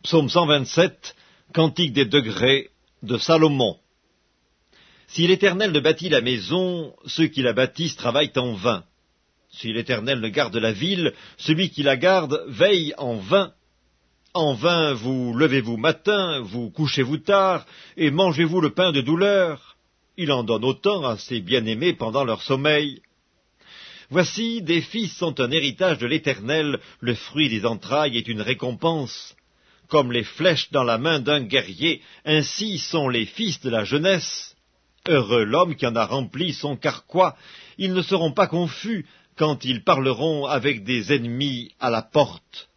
Psaume 127, Cantique des degrés de Salomon. Si l'Éternel ne bâtit la maison, ceux qui la bâtissent travaillent en vain. Si l'Éternel ne garde la ville, celui qui la garde veille en vain. En vain vous levez-vous matin, vous couchez-vous tard, et mangez-vous le pain de douleur. Il en donne autant à ses bien-aimés pendant leur sommeil. Voici, des fils sont un héritage de l'Éternel, le fruit des entrailles est une récompense. Comme les flèches dans la main d'un guerrier, ainsi sont les fils de la jeunesse. Heureux l'homme qui en a rempli son carquois, ils ne seront pas confus quand ils parleront avec des ennemis à la porte.